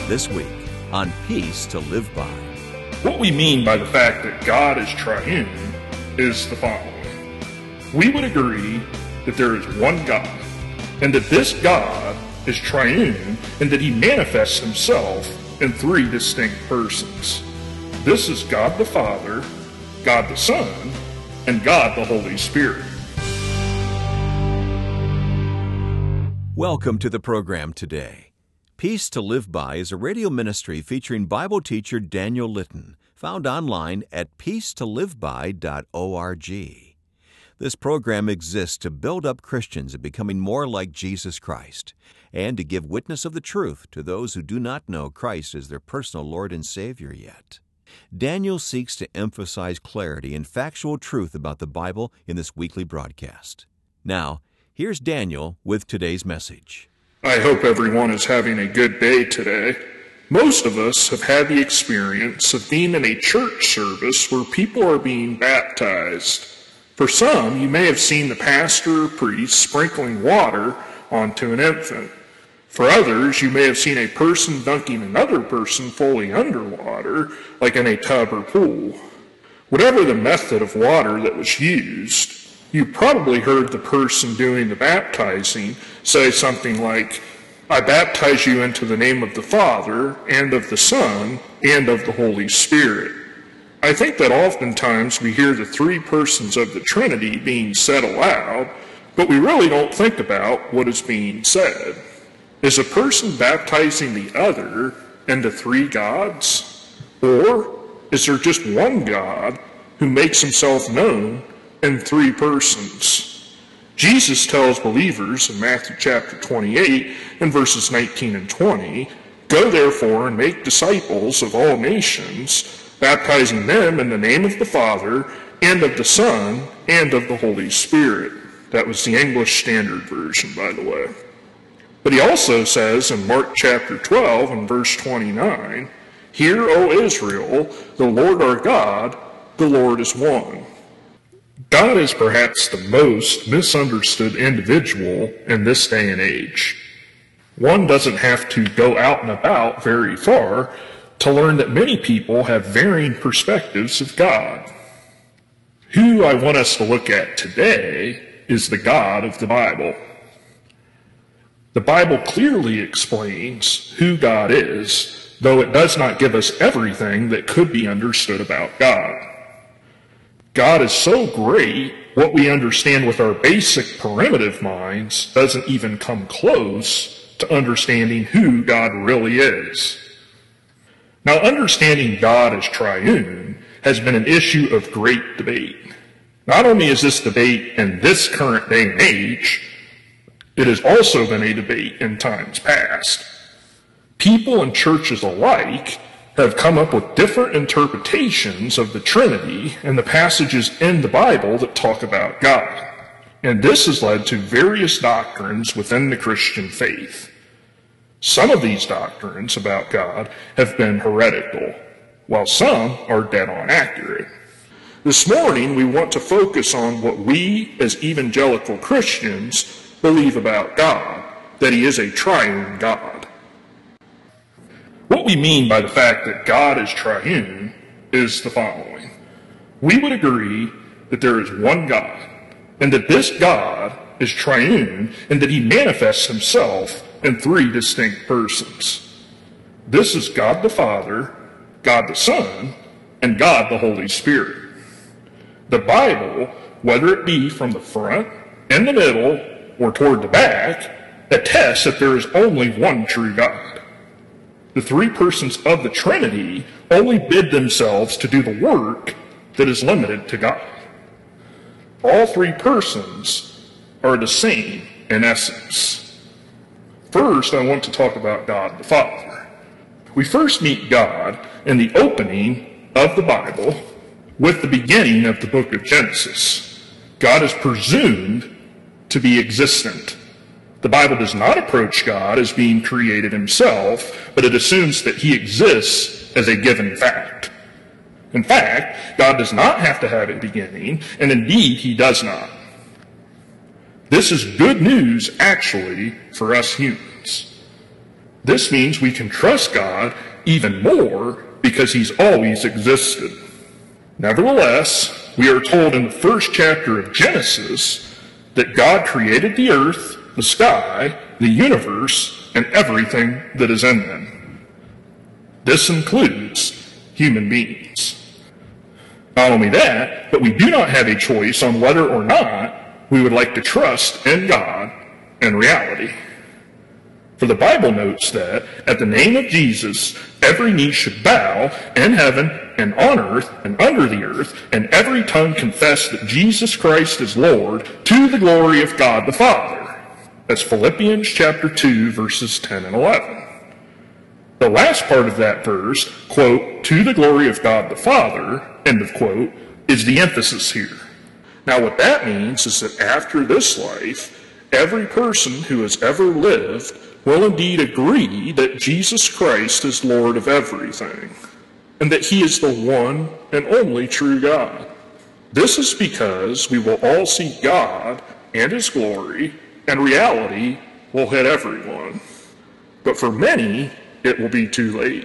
This week on Peace to Live By. What we mean by the fact that God is triune is the following. We would agree that there is one God, and that this God is triune, and that he manifests himself in three distinct persons. This is God the Father, God the Son, and God the Holy Spirit. Welcome to the program today. Peace to Live By is a radio ministry featuring Bible teacher Daniel Litton, found online at peacetoliveby.org. This program exists to build up Christians in becoming more like Jesus Christ and to give witness of the truth to those who do not know Christ as their personal Lord and Savior yet. Daniel seeks to emphasize clarity and factual truth about the Bible in this weekly broadcast. Now, here's Daniel with today's message. I hope everyone is having a good day today. Most of us have had the experience of being in a church service where people are being baptized. For some, you may have seen the pastor or priest sprinkling water onto an infant. For others, you may have seen a person dunking another person fully underwater, like in a tub or pool. Whatever the method of water that was used, you probably heard the person doing the baptizing say something like, "I baptize you into the name of the Father, and of the Son, and of the Holy Spirit." I think that oftentimes we hear the three persons of the Trinity being said aloud, but we really don't think about what is being said. Is a person baptizing the other into three gods? Or is there just one God who makes himself known in three persons? Jesus tells believers in Matthew chapter 28 and verses 19 and 20, "Go therefore and make disciples of all nations, baptizing them in the name of the Father, and of the Son, and of the Holy Spirit." That was the English Standard Version, by the way. But he also says in Mark chapter 12 and verse 29, "Hear, O Israel, the Lord our God, the Lord is one." God is perhaps the most misunderstood individual in this day and age. One doesn't have to go out and about very far to learn that many people have varying perspectives of God. Who I want us to look at today is the God of the Bible. The Bible clearly explains who God is, though it does not give us everything that could be understood about God. God is so great, what we understand with our basic primitive minds doesn't even come close to understanding who God really is. Now, understanding God as triune has been an issue of great debate. Not only is this debate in this current day and age, it has also been a debate in times past. People and churches alike have come up with different interpretations of the Trinity and the passages in the Bible that talk about God. And this has led to various doctrines within the Christian faith. Some of these doctrines about God have been heretical, while some are dead on accurate. This morning, we want to focus on what we as evangelical Christians believe about God, that he is a triune God. What we mean by the fact that God is triune is the following. We would agree that there is one God, and that this God is triune, and that he manifests himself in three distinct persons. This is God the Father, God the Son, and God the Holy Spirit. The Bible, whether it be from the front, in the middle, or toward the back, attests that there is only one true God. The three persons of the Trinity only bid themselves to do the work that is limited to God. All three persons are the same in essence. First, I want to talk about God the Father. We first meet God in the opening of the Bible with the beginning of the book of Genesis. God is presumed to be existent. The Bible does not approach God as being created himself, but it assumes that he exists as a given fact. In fact, God does not have to have a beginning, and indeed he does not. This is good news, actually, for us humans. This means we can trust God even more because he's always existed. Nevertheless, we are told in the first chapter of Genesis that God created the earth, the sky, the universe, and everything that is in them. This includes human beings. Not only that, but we do not have a choice on whether or not we would like to trust in God and reality. For the Bible notes that at the name of Jesus, every knee should bow in heaven and on earth and under the earth, and every tongue confess that Jesus Christ is Lord, to the glory of God the Father. That's Philippians chapter 2, verses 10 and 11. The last part of that verse, quote, to the glory of God the Father, end of quote, is the emphasis here. Now what that means is that after this life, every person who has ever lived will indeed agree that Jesus Christ is Lord of everything, and that he is the one and only true God. This is because we will all see God and his glory, and reality will hit everyone. But for many, it will be too late.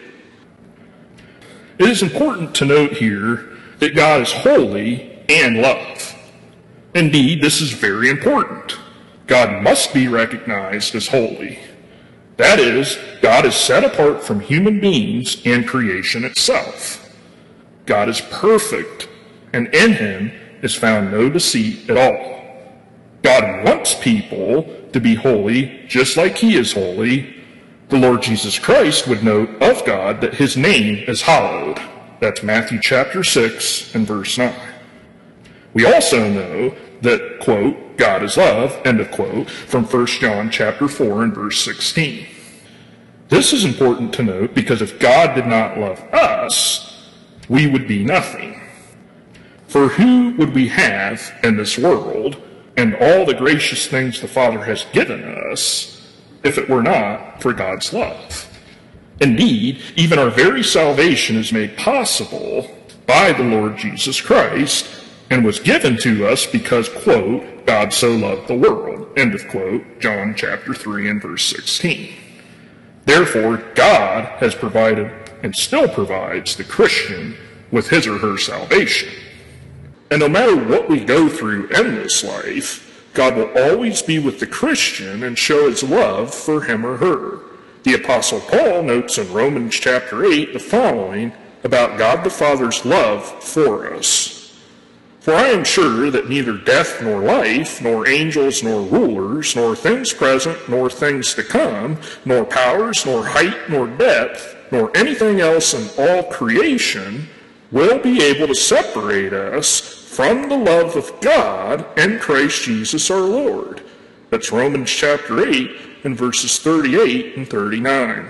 It is important to note here that God is holy and love. Indeed, this is very important. God must be recognized as holy. That is, God is set apart from human beings and creation itself. God is perfect, and in him is found no deceit at all. God wants people to be holy just like he is holy. The Lord Jesus Christ would note of God that his name is hallowed. That's Matthew chapter 6 and verse 9. We also know that, quote, God is love, end of quote, from 1 John chapter 4 and verse 16. This is important to note because if God did not love us, we would be nothing. For who would we have in this world and all the gracious things the Father has given us if it were not for God's love? Indeed, even our very salvation is made possible by the Lord Jesus Christ and was given to us because, quote, God so loved the world, end of quote, John chapter 3 and verse 16. Therefore, God has provided and still provides the Christian with his or her salvation. And no matter what we go through in this life, God will always be with the Christian and show his love for him or her. The Apostle Paul notes in Romans chapter 8 the following about God the Father's love for us. For I am sure that neither death nor life, nor angels nor rulers, nor things present nor things to come, nor powers, nor height, nor depth, nor anything else in all creation will be able to separate us from the love of God in Christ Jesus our Lord. That's Romans chapter 8 and verses 38 and 39.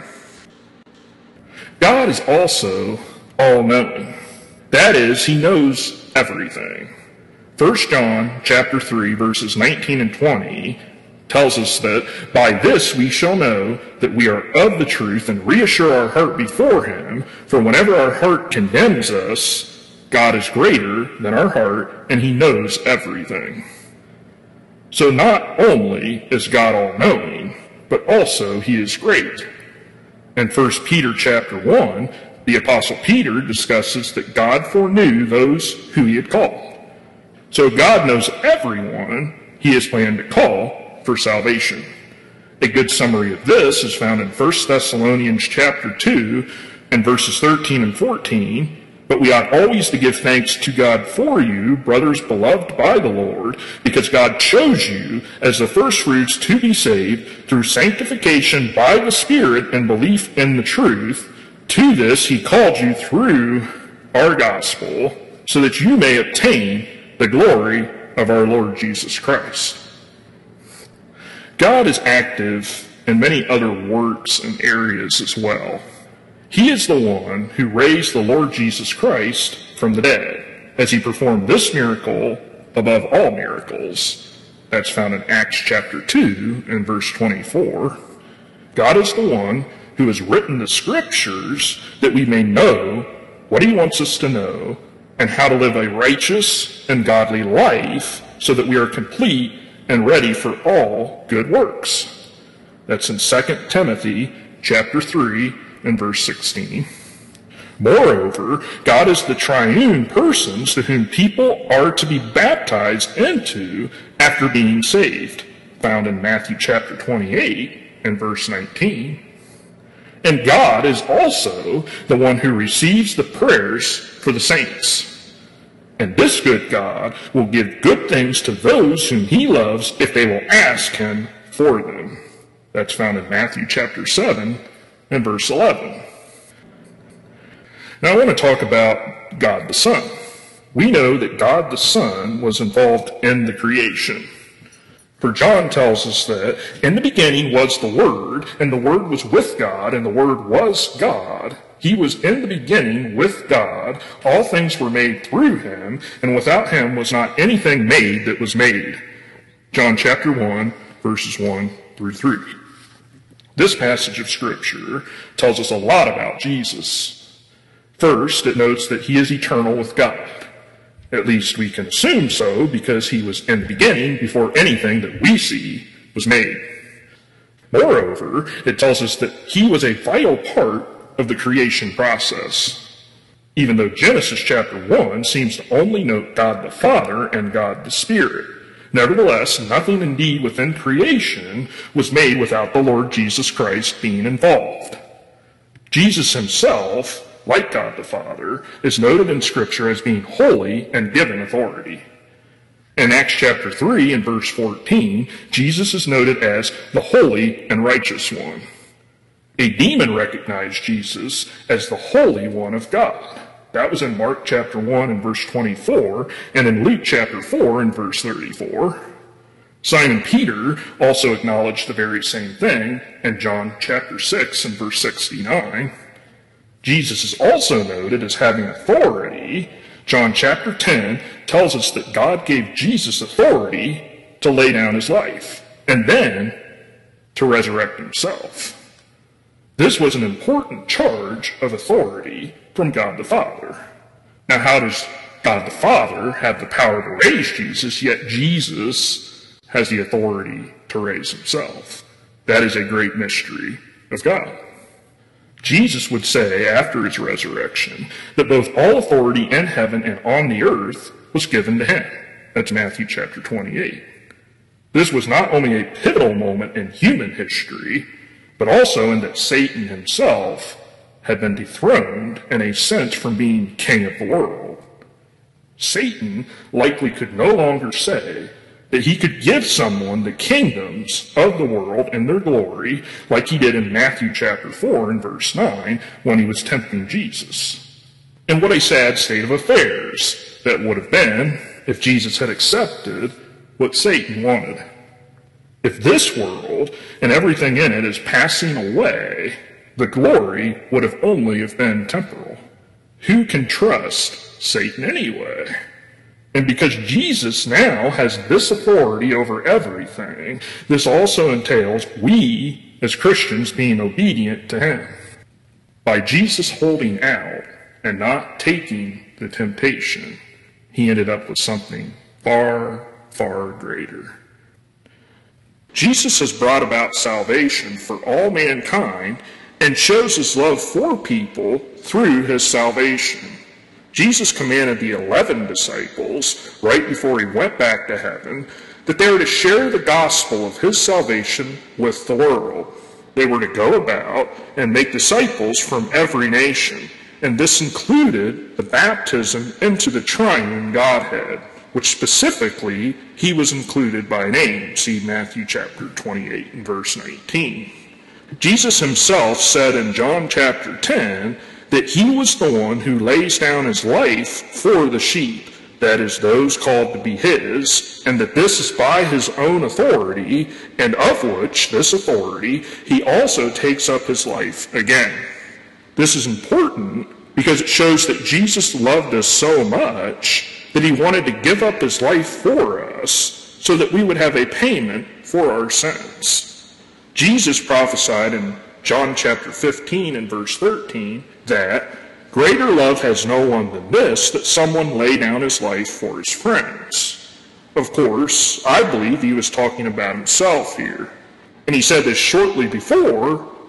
God is also all-knowing. That is, he knows everything. 1 John chapter 3 verses 19 and 20 tells us that by this we shall know that we are of the truth and reassure our heart before him, for whenever our heart condemns us, God is greater than our heart and he knows everything. So not only is God all-knowing, but also he is great. In 1 Peter chapter 1, the Apostle Peter discusses that God foreknew those who he had called. So God knows everyone he has planned to call for salvation. A good summary of this is found in 1 Thessalonians chapter 2 and verses 13 and 14. But we ought always to give thanks to God for you, brothers beloved by the Lord, because God chose you as the firstfruits to be saved through sanctification by the Spirit and belief in the truth. To this he called you through our gospel, so that you may obtain the glory of our Lord Jesus Christ. God is active in many other works and areas as well. He is the one who raised the Lord Jesus Christ from the dead, as he performed this miracle above all miracles. That's found in Acts chapter 2 and verse 24. God is the one who has written the scriptures that we may know what he wants us to know and how to live a righteous and godly life so that we are complete and ready for all good works. That's in 2 Timothy chapter 3 and verse 16. Moreover, God is the triune persons to whom people are to be baptized into after being saved, found in Matthew chapter 28 and verse 19. And God is also the one who receives the prayers for the saints. And this good God will give good things to those whom he loves if they will ask him for them. That's found in Matthew chapter 7 and verse 11. Now I want to talk about God the Son. We know that God the Son was involved in the creation. For John tells us that in the beginning was the Word, and the Word was with God, and the Word was God. He was in the beginning with God. All things were made through him, and without him was not anything made that was made. John chapter 1, verses 1 through 3. This passage of Scripture tells us a lot about Jesus. First, it notes that he is eternal with God. At least we can assume so because he was in the beginning before anything that we see was made. Moreover, it tells us that he was a vital part of the creation process. Even though Genesis chapter 1 seems to only note God the Father and God the Spirit, nevertheless, nothing indeed within creation was made without the Lord Jesus Christ being involved. Jesus himself, like God the Father, is noted in Scripture as being holy and given authority. In Acts chapter 3 and verse 14, Jesus is noted as the holy and righteous one. A demon recognized Jesus as the Holy One of God. That was in Mark chapter 1 and verse 24, and in Luke chapter 4 and verse 34. Simon Peter also acknowledged the very same thing in John chapter 6 and verse 69. Jesus is also noted as having authority. John chapter 10 tells us that God gave Jesus authority to lay down his life and then to resurrect himself. This was an important charge of authority from God the Father. Now, how does God the Father have the power to raise Jesus, yet Jesus has the authority to raise himself? That is a great mystery of God. Jesus would say after his resurrection that both all authority in heaven and on the earth was given to him. That's Matthew chapter 28. This was not only a pivotal moment in human history, but also in that Satan himself had been dethroned in a sense from being king of the world. Satan likely could no longer say that he could give someone the kingdoms of the world and their glory like he did in Matthew chapter 4 and verse 9 when he was tempting Jesus. And what a sad state of affairs that would have been if Jesus had accepted what Satan wanted. If this world and everything in it is passing away, the glory would have only have been temporal. Who can trust Satan anyway? And because Jesus now has this authority over everything, this also entails we as Christians being obedient to him. By Jesus holding out and not taking the temptation, he ended up with something far, far greater. Jesus has brought about salvation for all mankind and shows his love for people through his salvation. Jesus commanded the 11 disciples, right before he went back to heaven, that they were to share the gospel of his salvation with the world. They were to go about and make disciples from every nation, and this included the baptism into the triune Godhead, which specifically he was included by name. See Matthew chapter 28 and verse 19. Jesus himself said in John chapter 10 that he was the one who lays down his life for the sheep, that is, those called to be his, and that this is by his own authority, and of which, this authority, he also takes up his life again. This is important because it shows that Jesus loved us so much that he wanted to give up his life for us so that we would have a payment for our sins. Jesus prophesied in John chapter 15 and verse 13 that greater love has no one than this, that someone lay down his life for his friends. Of course, I believe he was talking about himself here. And he said this shortly before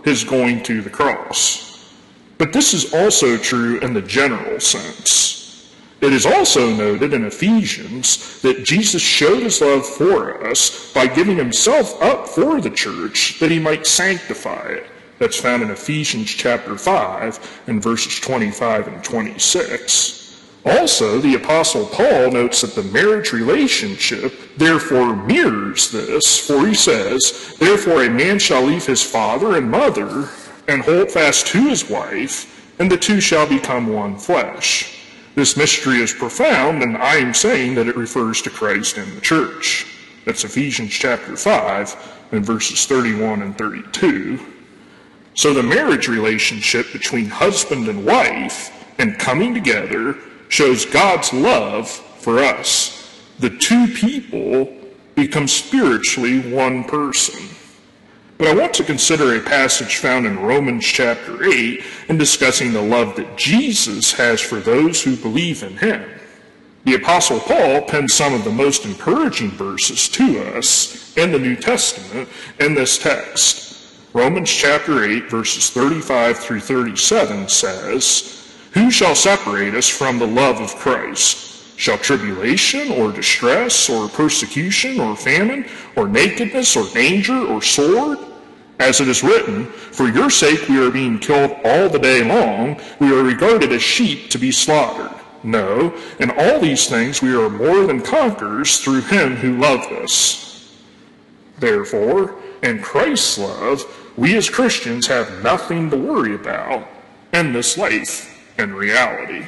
his going to the cross. But this is also true in the general sense. It is also noted in Ephesians that Jesus showed his love for us by giving himself up for the church that he might sanctify it. That's found in Ephesians chapter 5 and verses 25 and 26. Also, the Apostle Paul notes that the marriage relationship therefore mirrors this, for he says, "Therefore a man shall leave his father and mother, and hold fast to his wife, and the two shall become one flesh." This mystery is profound, and I am saying that it refers to Christ and the church. That's Ephesians chapter 5 and verses 31 and 32. So the marriage relationship between husband and wife and coming together shows God's love for us. The two people become spiritually one person. But I want to consider a passage found in Romans chapter 8 in discussing the love that Jesus has for those who believe in him. The Apostle Paul penned some of the most encouraging verses to us in the New Testament in this text. Romans chapter 8 verses 35 through 37 says, "Who shall separate us from the love of Christ? Shall tribulation or distress or persecution or famine or nakedness or danger or sword? As it is written, for your sake we are being killed all the day long. We are regarded as sheep to be slaughtered. No, in all these things we are more than conquerors through him who loved us." Therefore, in Christ's love, we as Christians have nothing to worry about in this life and reality.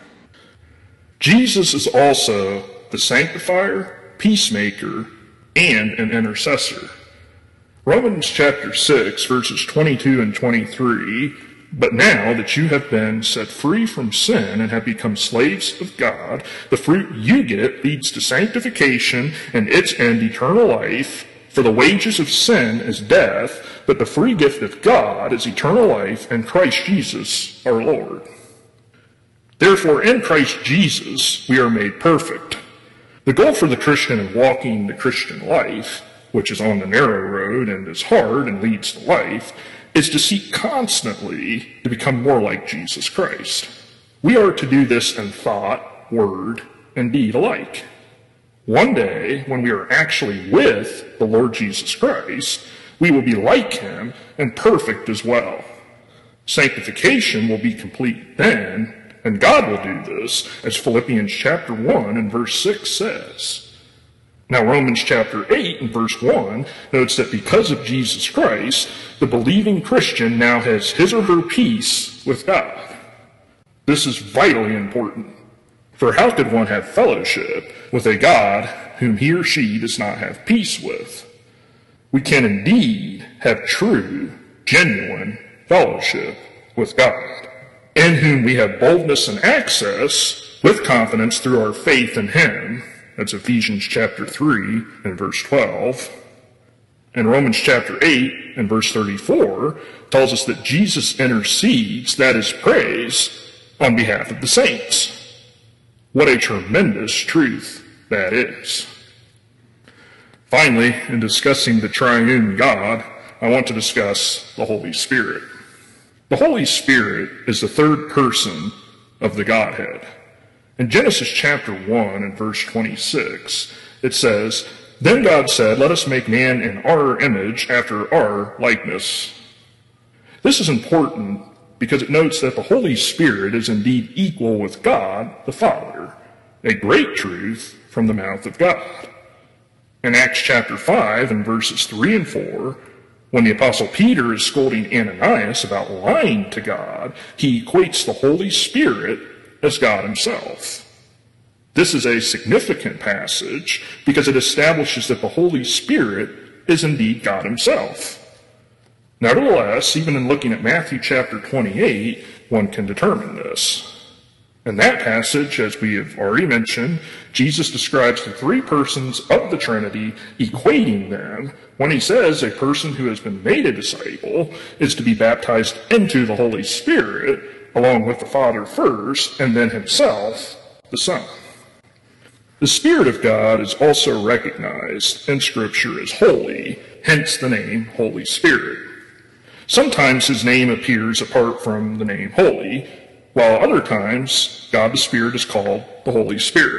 Jesus is also the sanctifier, peacemaker, and an intercessor. Romans chapter 6 verses 22 and 23, "But now that you have been set free from sin and have become slaves of God, the fruit you get leads to sanctification and its end eternal life. For the wages of sin is death, but the free gift of God is eternal life in Christ Jesus our Lord." Therefore, in Christ Jesus, we are made perfect. The goal for the Christian in walking the Christian life, which is on the narrow road and is hard and leads to life, is to seek constantly to become more like Jesus Christ. We are to do this in thought, word, and deed alike. One day, when we are actually with the Lord Jesus Christ, we will be like him and perfect as well. Sanctification will be complete then, and God will do this, as Philippians chapter 1 and verse 6 says. Now Romans chapter 8 and verse 1 notes that because of Jesus Christ, the believing Christian now has his or her peace with God. This is vitally important. For how could one have fellowship with a God whom he or she does not have peace with? We can indeed have true, genuine fellowship with God, in whom we have boldness and access with confidence through our faith in him. That's Ephesians chapter 3 and verse 12. And Romans chapter 8 and verse 34 tells us that Jesus intercedes, that is, prays, on behalf of the saints. What a tremendous truth that is. Finally, in discussing the triune God, I want to discuss the Holy Spirit. The Holy Spirit is the third person of the Godhead. In Genesis chapter 1 and verse 26, it says, "Then God said, let us make man in our image after our likeness." This is important because it notes that the Holy Spirit is indeed equal with God the Father, a great truth from the mouth of God. In Acts chapter 5 and verses 3 and 4, when the Apostle Peter is scolding Ananias about lying to God, he equates the Holy Spirit as God himself. This is a significant passage because it establishes that the Holy Spirit is indeed God himself. Nevertheless, even in looking at Matthew chapter 28, one can determine this. In that passage, as we have already mentioned, Jesus describes the three persons of the Trinity, equating them when he says a person who has been made a disciple is to be baptized into the Holy Spirit, along with the Father first, and then himself, the Son. The Spirit of God is also recognized in Scripture as holy, hence the name Holy Spirit. Sometimes his name appears apart from the name Holy, while other times God the Spirit is called the Holy Spirit.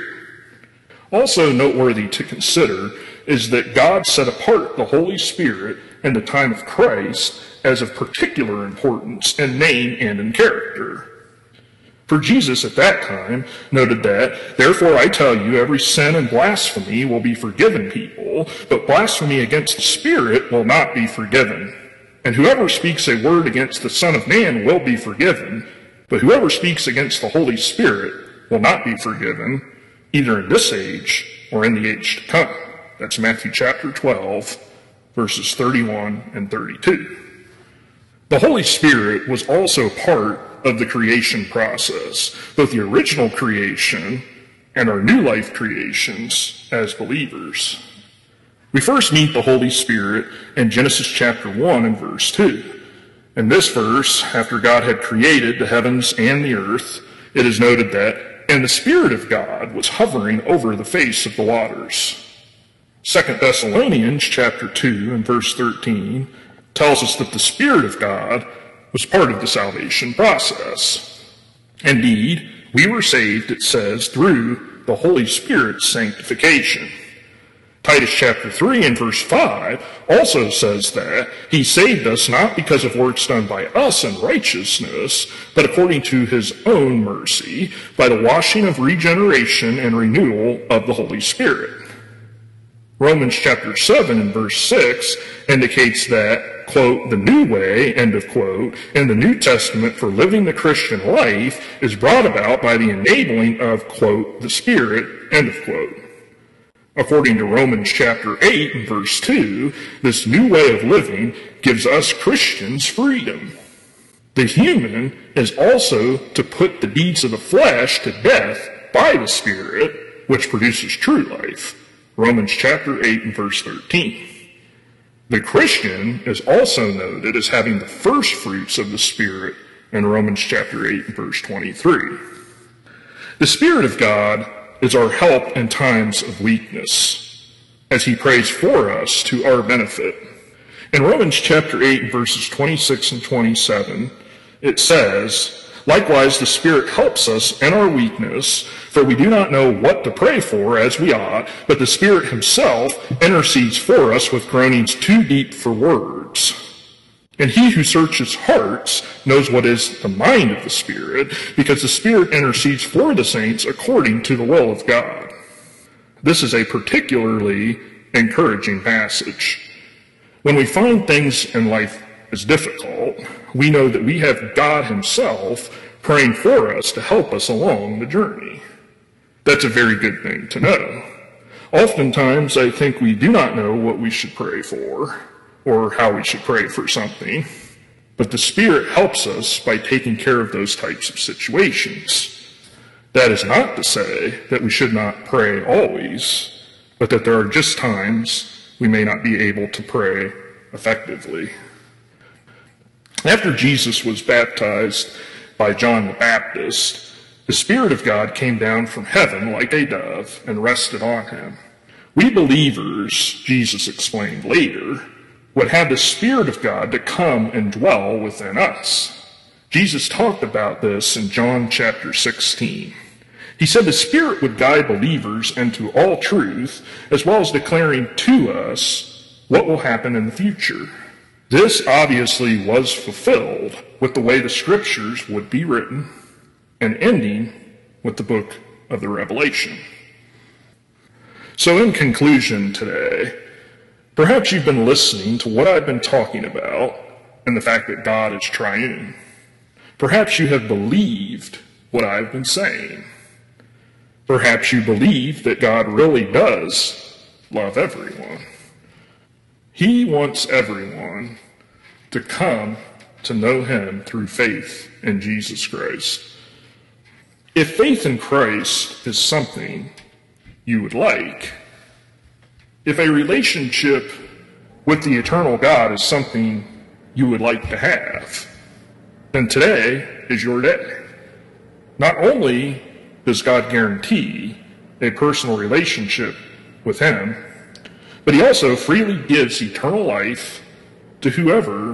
Also noteworthy to consider is that God set apart the Holy Spirit in the time of Christ as of particular importance in name and in character. For Jesus at that time noted that, "Therefore I tell you, every sin and blasphemy will be forgiven people, but blasphemy against the Spirit will not be forgiven. And whoever speaks a word against the Son of Man will be forgiven, but whoever speaks against the Holy Spirit will not be forgiven, either in this age or in the age to come." That's Matthew chapter 12, verses 31 and 32. The Holy Spirit was also part of the creation process, both the original creation and our new life creations as believers. We first meet the Holy Spirit in Genesis chapter 1 and verse 2. In this verse, after God had created the heavens and the earth, it is noted that, "And the Spirit of God was hovering over the face of the waters." 2 Thessalonians chapter 2 and verse 13 tells us that the Spirit of God was part of the salvation process. Indeed, we were saved, it says, through the Holy Spirit's sanctification. Titus chapter 3 and verse 5 also says that he saved us not because of works done by us in righteousness, but according to his own mercy, by the washing of regeneration and renewal of the Holy Spirit. Romans chapter 7 and verse 6 indicates that, quote, "the new way," end of quote, in the New Testament for living the Christian life is brought about by the enabling of, quote, "the Spirit," end of quote. According to Romans chapter 8 and verse 2, this new way of living gives us Christians freedom. The human is also to put the deeds of the flesh to death by the Spirit, which produces true life. Romans chapter 8 and verse 13. The Christian is also noted as having the first fruits of the Spirit in Romans chapter 8 and verse 23. The Spirit of God is our help in times of weakness, as he prays for us to our benefit. In Romans chapter 8 verses 26 and 27, it says, "Likewise the Spirit helps us in our weakness, for we do not know what to pray for as we ought, but the Spirit himself intercedes for us with groanings too deep for words. And he who searches hearts knows what is the mind of the Spirit, because the Spirit intercedes for the saints according to the will of God." This is a particularly encouraging passage. When we find things in life as difficult, we know that we have God himself praying for us to help us along the journey. That's a very good thing to know. Oftentimes, I think we do not know what we should pray for, or how we should pray for something, but the Spirit helps us by taking care of those types of situations. That is not to say that we should not pray always, but that there are just times we may not be able to pray effectively. After Jesus was baptized by John the Baptist, the Spirit of God came down from heaven like a dove and rested on him. We believers, Jesus explained later, would have the Spirit of God to come and dwell within us. Jesus talked about this in John chapter 16. He said the Spirit would guide believers into all truth, as well as declaring to us what will happen in the future. This obviously was fulfilled with the way the Scriptures would be written, and ending with the book of the Revelation. So in conclusion today, perhaps you've been listening to what I've been talking about and the fact that God is triune. Perhaps you have believed what I've been saying. Perhaps you believe that God really does love everyone. He wants everyone to come to know him through faith in Jesus Christ. If faith in Christ is something you would like, if a relationship with the eternal God is something you would like to have, then today is your day. Not only does God guarantee a personal relationship with him, but he also freely gives eternal life to whoever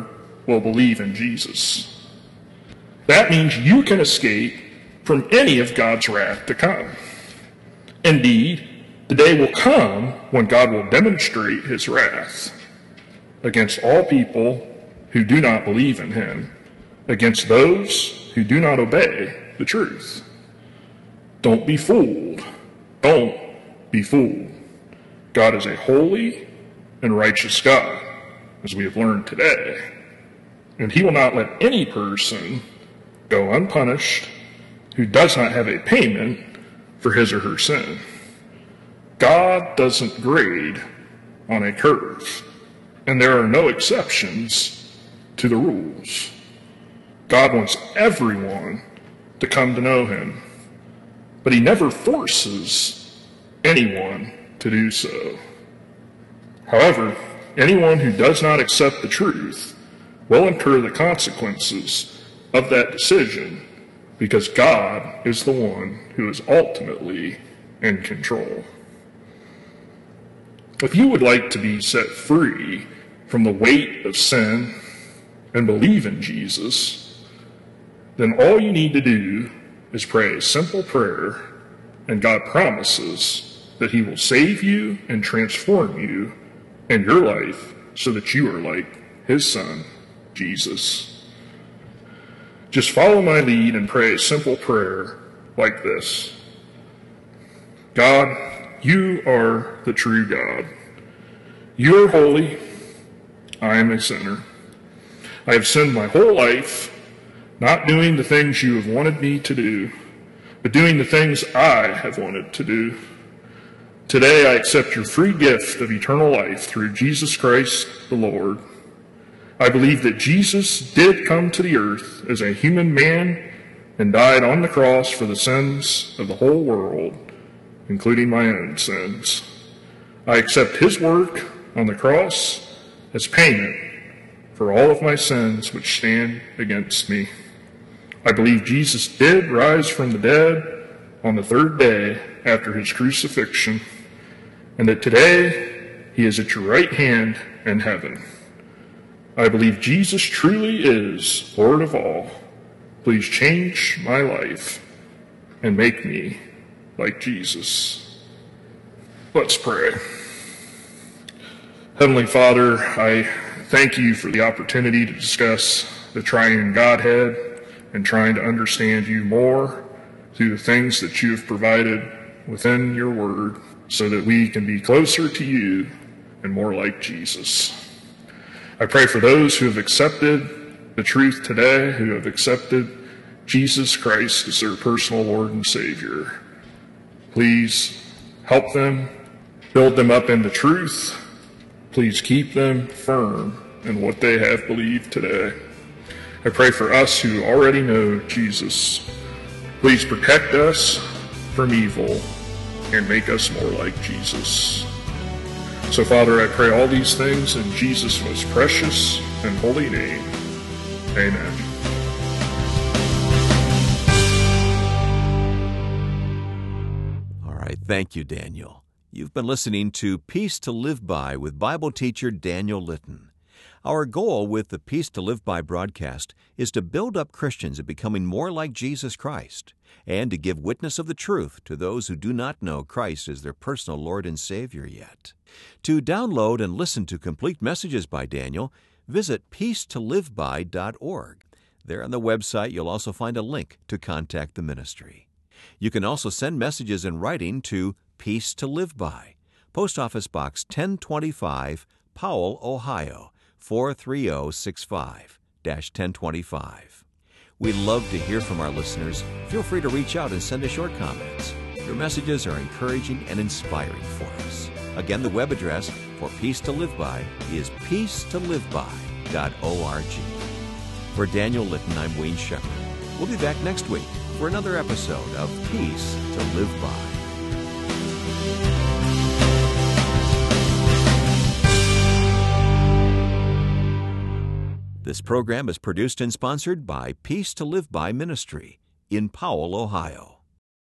will believe in Jesus. That means you can escape from any of God's wrath to come. Indeed, the day will come when God will demonstrate his wrath against all people who do not believe in him, against those who do not obey the truth. Don't be fooled. Don't be fooled. God is a holy and righteous God, as we have learned today. And he will not let any person go unpunished who does not have a payment for his or her sin. God doesn't grade on a curve, and there are no exceptions to the rules. God wants everyone to come to know him, but he never forces anyone to do so. However, anyone who does not accept the truth will incur the consequences of that decision, because God is the one who is ultimately in control. If you would like to be set free from the weight of sin and believe in Jesus, then all you need to do is pray a simple prayer, and God promises that he will save you and transform you in your life so that you are like his son, Jesus. Just follow my lead and pray a simple prayer like this. God, you are the true God. You are holy. I am a sinner. I have sinned my whole life, not doing the things you have wanted me to do, but doing the things I have wanted to do. Today I accept your free gift of eternal life through Jesus Christ the Lord. I believe that Jesus did come to the earth as a human man and died on the cross for the sins of the whole world, including my own sins. I accept his work on the cross as payment for all of my sins which stand against me. I believe Jesus did rise from the dead on the third day after his crucifixion, and that today he is at your right hand in heaven. I believe Jesus truly is Lord of all. Please change my life and make me like Jesus. Let's pray. Heavenly Father, I thank you for the opportunity to discuss the triune Godhead and trying to understand you more through the things that you have provided within your word so that we can be closer to you and more like Jesus. I pray for those who have accepted the truth today, who have accepted Jesus Christ as their personal Lord and Savior. Please help them, build them up in the truth. Please keep them firm in what they have believed today. I pray for us who already know Jesus. Please protect us from evil and make us more like Jesus. So, Father, I pray all these things in Jesus' most precious and holy name. Amen. All right, thank you, Daniel. You've been listening to Peace to Live By with Bible teacher Daniel Litton. Our goal with the Peace to Live By broadcast is to build up Christians in becoming more like Jesus Christ and to give witness of the truth to those who do not know Christ as their personal Lord and Savior yet. To download and listen to complete messages by Daniel, visit peacetoliveby.org. There on the website, you'll also find a link to contact the ministry. You can also send messages in writing to Peace to Live By, Post Office Box 1025, Powell, Ohio, 43065-1025. We'd love to hear from our listeners. Feel free to reach out and send us short comments. Your messages are encouraging and inspiring for us. Again, the web address for Peace to Live By is peacetoliveby.org. For Daniel Litton, I'm Wayne Shepherd. We'll be back next week for another episode of Peace to Live By. This program is produced and sponsored by Peace to Live By Ministry in Powell, Ohio.